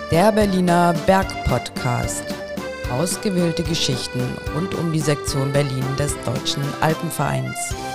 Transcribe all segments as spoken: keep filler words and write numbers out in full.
Der Berliner Bergpodcast. Ausgewählte Geschichten rund um die Sektion Berlin des Deutschen Alpenvereins.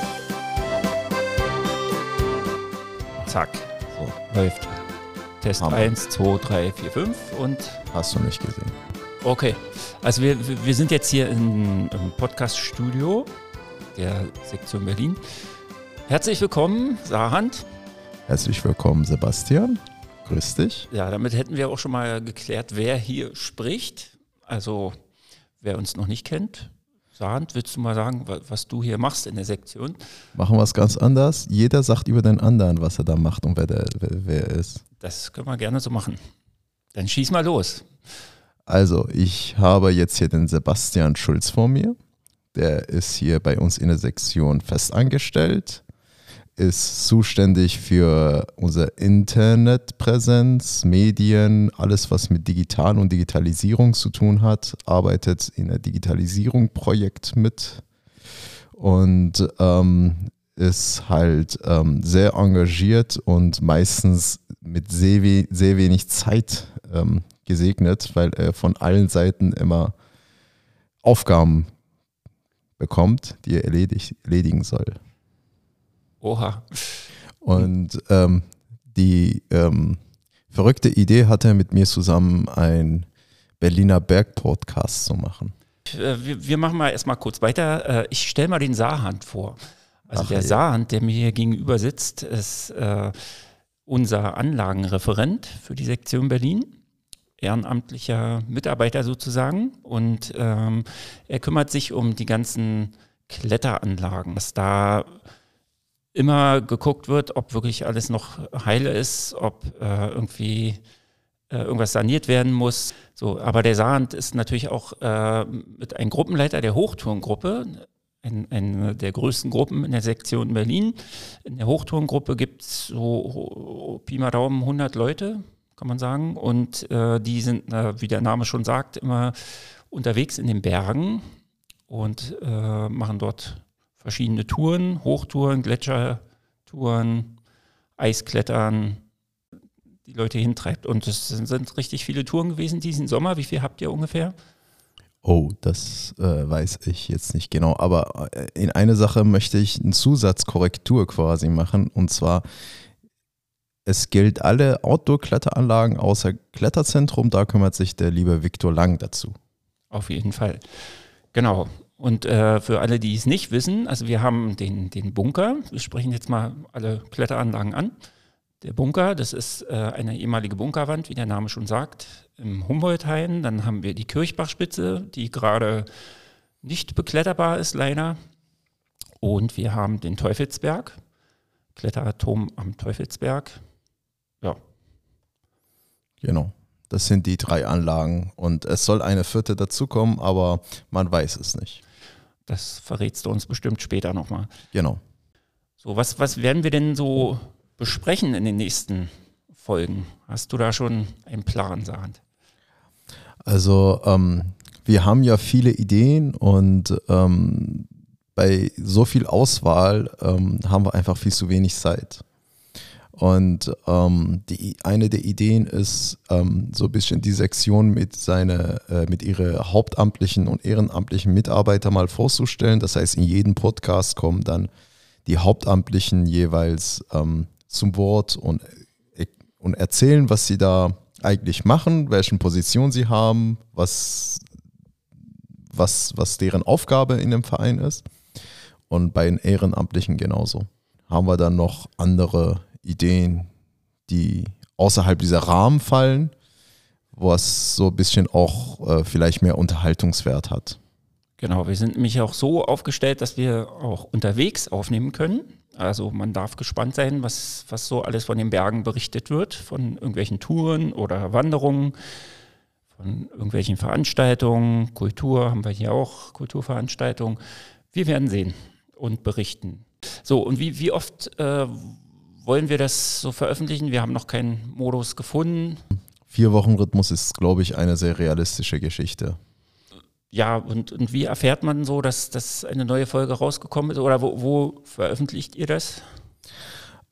Zack, so, läuft. Test Hammer. eins, zwei, drei, vier, fünf und... Hast du nicht gesehen. Okay, also wir, wir sind jetzt hier in, im Podcast-Studio der Sektion Berlin. Herzlich willkommen, Sahand. Herzlich willkommen, Sebastian. Grüß dich. Ja, damit hätten wir auch schon mal geklärt, wer hier spricht. Also, wer uns noch nicht kennt. Sahand, willst du mal sagen, was du hier machst in der Sektion? Machen wir es ganz anders. Jeder sagt über den anderen, was er da macht und wer, der, wer, wer er ist. Das können wir gerne so machen. Dann schieß mal los. Also, ich habe jetzt hier den Sebastian Schulz vor mir. Der ist hier bei uns in der Sektion festangestellt, ist zuständig für unsere Internetpräsenz, Medien, alles was mit Digital und Digitalisierung zu tun hat, arbeitet in der Digitalisierung-Projekt mit und ähm, ist halt ähm, sehr engagiert und meistens mit sehr, we- sehr wenig Zeit ähm, gesegnet, weil er von allen Seiten immer Aufgaben bekommt, die er erledig- erledigen soll. Oha. Und ähm, die ähm, verrückte Idee hatte er mit mir zusammen, einen Berliner Berg-Podcast zu machen. Wir, wir machen mal erstmal kurz weiter. Ich stelle mal den Sahand vor. Also Ach, der ja. Sahand, der mir hier gegenüber sitzt, ist äh, unser Anlagenreferent für die Sektion Berlin. Ehrenamtlicher Mitarbeiter sozusagen. Und ähm, er kümmert sich um die ganzen Kletteranlagen, dass da immer geguckt wird, ob wirklich alles noch heile ist, ob äh, irgendwie äh, irgendwas saniert werden muss. So, aber der Sahand ist natürlich auch äh, mit einem Gruppenleiter der Hochturngruppe, ein, eine der größten Gruppen in der Sektion Berlin. In der Hochturngruppe gibt es so Pi mal Daumen hundert Leute, kann man sagen. Und äh, die sind, äh, wie der Name schon sagt, immer unterwegs in den Bergen und äh, machen dort verschiedene Touren, Hochtouren, Gletschertouren, Eisklettern, die Leute hintreibt. Und es sind, sind richtig viele Touren gewesen diesen Sommer. Wie viel habt ihr ungefähr? Oh, das äh, weiß ich jetzt nicht genau. Aber in eine Sache möchte ich eine Zusatzkorrektur quasi machen. Und zwar, es gilt alle Outdoor-Kletteranlagen außer Kletterzentrum. Da kümmert sich der liebe Viktor Lang dazu. Auf jeden Fall. Genau. Und äh, für alle, die es nicht wissen, also wir haben den, den Bunker, wir sprechen jetzt mal alle Kletteranlagen an. Der Bunker, das ist äh, eine ehemalige Bunkerwand, wie der Name schon sagt, im Humboldt-Hain. Dann haben wir die Kirchbachspitze, die gerade nicht bekletterbar ist, leider. Und wir haben den Teufelsberg, Kletterturm am Teufelsberg. Ja. Genau. Das sind die drei Anlagen und es soll eine vierte dazukommen, aber man weiß es nicht. Das verrätst du uns bestimmt später nochmal. Genau. So, was, was werden wir denn so besprechen in den nächsten Folgen? Hast du da schon einen Plan, Sahand? Also ähm, wir haben ja viele Ideen und ähm, bei so viel Auswahl ähm, haben wir einfach viel zu wenig Zeit. Und ähm, die, eine der Ideen ist, ähm, so ein bisschen die Sektion mit seine, äh, mit ihre hauptamtlichen und ehrenamtlichen Mitarbeiter mal vorzustellen. Das heißt, in jedem Podcast kommen dann die Hauptamtlichen jeweils ähm, zum Wort und, und erzählen, was sie da eigentlich machen, welche Position sie haben, was, was, was deren Aufgabe in dem Verein ist. Und bei den Ehrenamtlichen genauso. Haben wir dann noch andere Ideen, die außerhalb dieser Rahmen fallen, was so ein bisschen auch äh, vielleicht mehr Unterhaltungswert hat. Genau, wir sind nämlich auch so aufgestellt, dass wir auch unterwegs aufnehmen können. Also man darf gespannt sein, was, was so alles von den Bergen berichtet wird, von irgendwelchen Touren oder Wanderungen, von irgendwelchen Veranstaltungen, Kultur haben wir hier auch, Kulturveranstaltungen. Wir werden sehen und berichten. So, und wie, wie oft äh, wollen wir das so veröffentlichen? Wir haben noch keinen Modus gefunden. Vier Wochen Rhythmus ist, glaube ich, eine sehr realistische Geschichte. Ja, und, und wie erfährt man so, dass, dass eine neue Folge rausgekommen ist? Oder wo, wo veröffentlicht ihr das?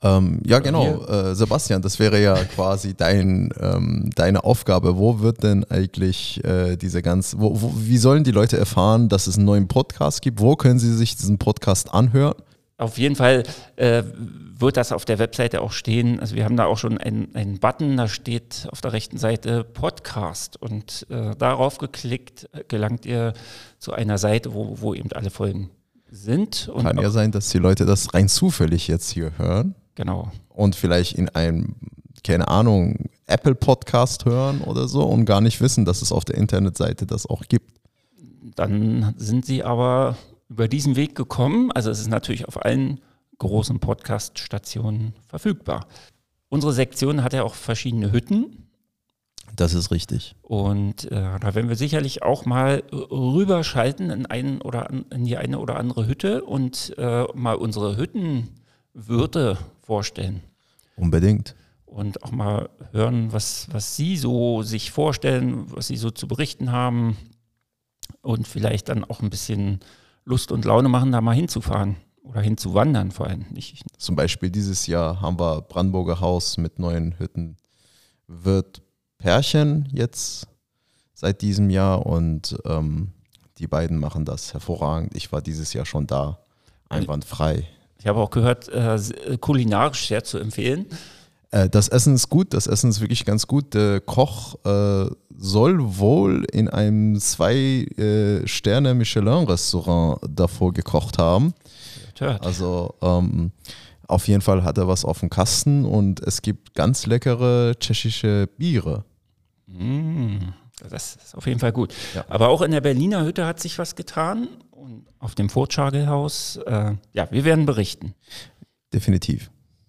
Ähm, ja, genau, äh, Sebastian, das wäre ja quasi dein, ähm, deine Aufgabe. Wo wird denn eigentlich äh, diese ganze, wo, wo, wie sollen die Leute erfahren, dass es einen neuen Podcast gibt? Wo können sie sich diesen Podcast anhören? Auf jeden Fall äh, wird das auf der Webseite auch stehen. Also wir haben da auch schon einen, einen Button, da steht auf der rechten Seite Podcast und äh, darauf geklickt gelangt ihr zu einer Seite, wo, wo eben alle Folgen sind. Und Kann ja sein, dass die Leute das rein zufällig jetzt hier hören. Genau. Und vielleicht in einem, keine Ahnung, Apple-Podcast hören oder so und gar nicht wissen, dass es auf der Internetseite das auch gibt. Dann sind sie aber über diesen Weg gekommen. Also es ist natürlich auf allen großen Podcast-Stationen verfügbar. Unsere Sektion hat ja auch verschiedene Hütten. Das ist richtig. Und äh, da werden wir sicherlich auch mal rüberschalten in, einen oder an, in die eine oder andere Hütte und äh, mal unsere Hüttenwirte vorstellen. Unbedingt. Und auch mal hören, was, was sie so sich vorstellen, was sie so zu berichten haben und vielleicht dann auch ein bisschen Lust und Laune machen, da mal hinzufahren oder hinzuwandern vor allem. Nicht. Zum Beispiel dieses Jahr haben wir Brandenburger Haus mit neuen Hütten. Wird Pärchen jetzt seit diesem Jahr und ähm, die beiden machen das hervorragend. Ich war dieses Jahr schon da, einwandfrei. Ich habe auch gehört, äh, kulinarisch sehr zu empfehlen. Äh, das Essen ist gut, das Essen ist wirklich ganz gut. Der Koch äh, soll wohl in einem Zwei-Sterne-Michelin-Restaurant davor gekocht haben. Also ähm, auf jeden Fall hat er was auf dem Kasten und es gibt ganz leckere tschechische Biere. Mm, das ist auf jeden Fall gut. Ja. Aber auch in der Berliner Hütte hat sich was getan und auf dem Furtschargelhaus, äh, ja, wir werden berichten. Definitiv.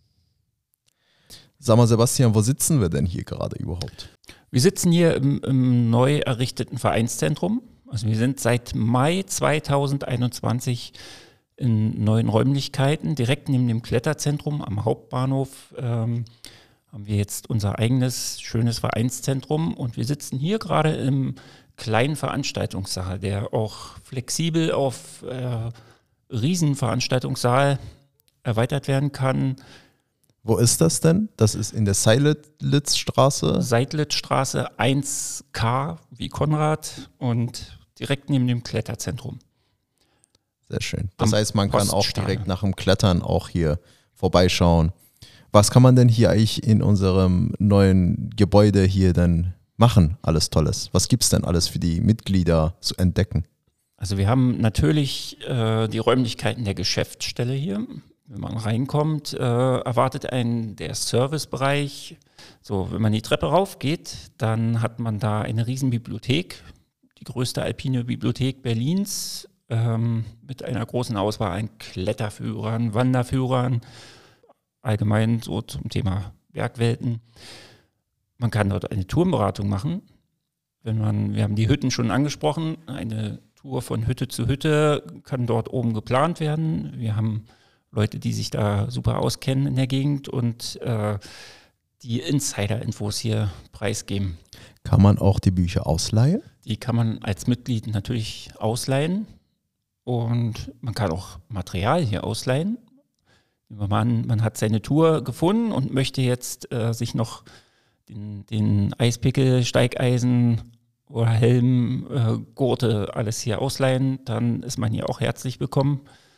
Sag mal, Sebastian, wo sitzen wir denn hier gerade überhaupt? Wir sitzen hier im, im neu errichteten Vereinszentrum. Also wir sind seit Mai zweitausendeinundzwanzig in neuen Räumlichkeiten, direkt neben dem Kletterzentrum am Hauptbahnhof. Ähm, haben wir jetzt unser eigenes schönes Vereinszentrum und wir sitzen hier gerade im kleinen Veranstaltungssaal, der auch flexibel auf äh, Riesenveranstaltungssaal erweitert werden kann. Wo ist das denn? Das ist in der Seidlitzstraße. Seidlitzstraße eins K wie Konrad und direkt neben dem Kletterzentrum. Sehr schön. Das Am heißt, man kann auch Poststern. direkt nach dem Klettern auch hier vorbeischauen. Was kann man denn hier eigentlich in unserem neuen Gebäude hier denn machen? Alles Tolles. Was gibt es denn alles für die Mitglieder zu entdecken? Also wir haben natürlich äh, die Räumlichkeiten der Geschäftsstelle hier. Wenn man reinkommt, äh, erwartet einen der Servicebereich. So, wenn man die Treppe raufgeht, dann hat man da eine riesen Bibliothek, die größte alpine Bibliothek Berlins, ähm, mit einer großen Auswahl an Kletterführern, Wanderführern, allgemein so zum Thema Bergwelten. Man kann dort eine Tourenberatung machen. Wenn man, wir haben die Hütten schon angesprochen, eine Tour von Hütte zu Hütte kann dort oben geplant werden. Wir haben Leute, die sich da super auskennen in der Gegend und äh, die Insider-Infos hier preisgeben. Kann man auch die Bücher ausleihen? Die kann man als Mitglied natürlich ausleihen und man kann auch Material hier ausleihen. Man, man hat seine Tour gefunden und möchte jetzt äh, sich noch den, den Eispickel, Steigeisen oder Helm, äh, Gurte, alles hier ausleihen, dann ist man hier auch herzlich willkommen.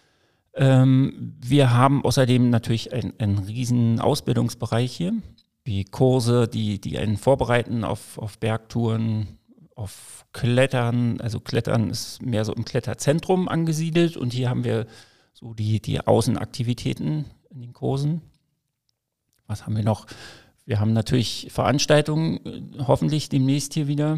Ähm, wir haben außerdem natürlich einen, einen riesen Ausbildungsbereich hier, wie Kurse, die, die einen vorbereiten auf, auf Bergtouren, auf Klettern. Also Klettern ist mehr so im Kletterzentrum angesiedelt und hier haben wir so die, die Außenaktivitäten in den Kursen. Was haben wir noch? Wir haben natürlich Veranstaltungen, hoffentlich demnächst hier wieder.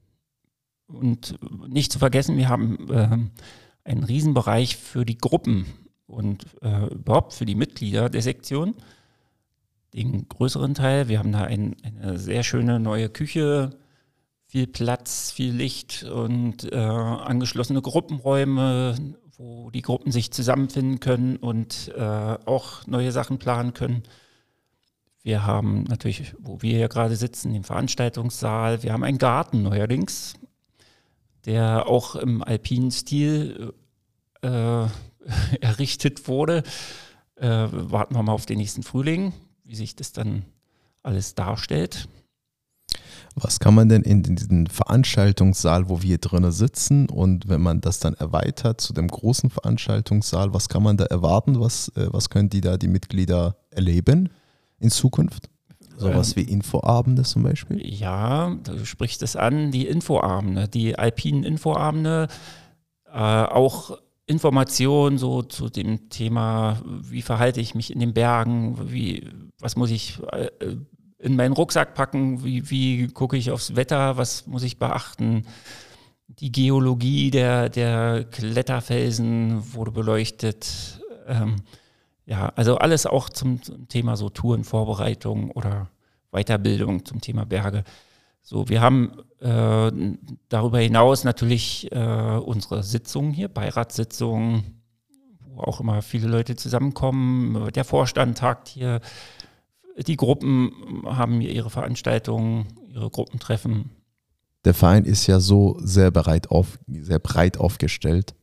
Und nicht zu vergessen, wir haben äh, einen Riesenbereich für die Gruppen und äh, überhaupt für die Mitglieder der Sektion. Den größeren Teil. Wir haben da ein, eine sehr schöne neue Küche, viel Platz, viel Licht und äh, angeschlossene Gruppenräume, wo die Gruppen sich zusammenfinden können und äh, auch neue Sachen planen können. Wir haben natürlich, wo wir hier gerade sitzen, den Veranstaltungssaal. Wir haben einen Garten neuerdings, der auch im alpinen Stil äh, errichtet wurde. äh, warten wir mal auf den nächsten Frühling, wie sich das dann alles darstellt. Was kann man denn in diesem Veranstaltungssaal, wo wir drinnen sitzen, und wenn man das dann erweitert zu dem großen Veranstaltungssaal, was kann man da erwarten? Was, äh, was können die da, die Mitglieder, erleben in Zukunft? Sowas wie Infoabende zum Beispiel? Ja, du sprichst es an, die Infoabende, die alpinen Infoabende, äh, auch Informationen so zu dem Thema, wie verhalte ich mich in den Bergen, wie, was muss ich äh, in meinen Rucksack packen, wie, wie gucke ich aufs Wetter, was muss ich beachten. Die Geologie der, der Kletterfelsen wurde beleuchtet. Ähm, ja, also alles auch zum, zum Thema so Tourenvorbereitung oder Weiterbildung zum Thema Berge. So, wir haben äh, darüber hinaus natürlich äh, unsere Sitzungen hier, Beiratssitzungen, wo auch immer viele Leute zusammenkommen. Der Vorstand tagt hier. Die Gruppen haben ihre Veranstaltungen, ihre Gruppentreffen. Der Verein ist ja so sehr, bereit auf, sehr breit aufgestellt.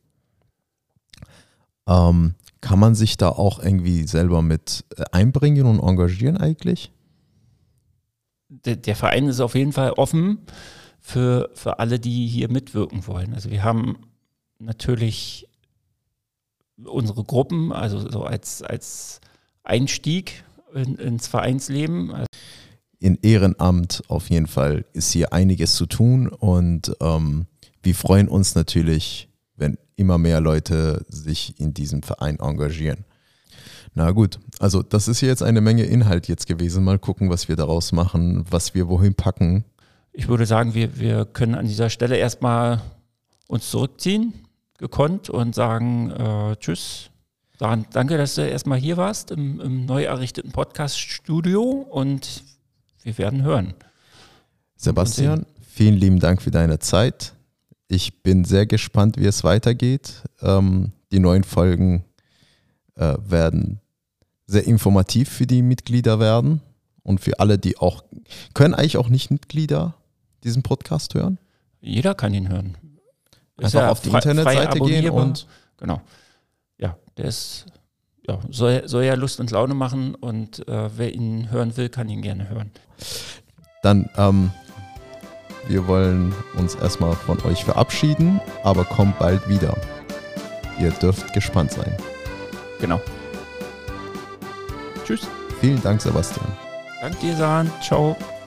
Ähm, kann man sich da auch irgendwie selber mit einbringen und engagieren eigentlich? Der, der Verein ist auf jeden Fall offen für, für alle, die hier mitwirken wollen. Also wir haben natürlich unsere Gruppen, also so als, als Einstieg in, ins Vereinsleben. In Ehrenamt auf jeden Fall ist hier einiges zu tun, und ähm, wir freuen uns natürlich, wenn immer mehr Leute sich in diesem Verein engagieren. Na gut, also das ist jetzt eine Menge Inhalt jetzt gewesen. Mal gucken, was wir daraus machen, was wir wohin packen. Ich würde sagen, wir, wir können an dieser Stelle erstmal uns zurückziehen, gekonnt, und sagen äh, Tschüss. Daran, danke, dass du erstmal hier warst im, im neu errichteten Podcast-Studio, und wir werden hören. Sebastian, vielen lieben Dank für deine Zeit. Ich bin sehr gespannt, wie es weitergeht. Ähm, die neuen Folgen äh, werden sehr informativ für die Mitglieder werden und für alle, die auch, können eigentlich auch nicht Mitglieder diesen Podcast hören? Jeder kann ihn hören. Ist einfach ja auf die frei, Internetseite gehen und genau. Ja, der ist, ja, soll, soll ja Lust und Laune machen, und äh, wer ihn hören will, kann ihn gerne hören. Dann, ähm, wir wollen uns erstmal von euch verabschieden, aber kommt bald wieder. Ihr dürft gespannt sein. Genau. Tschüss. Vielen Dank, Sebastian. Danke dir, San. Ciao.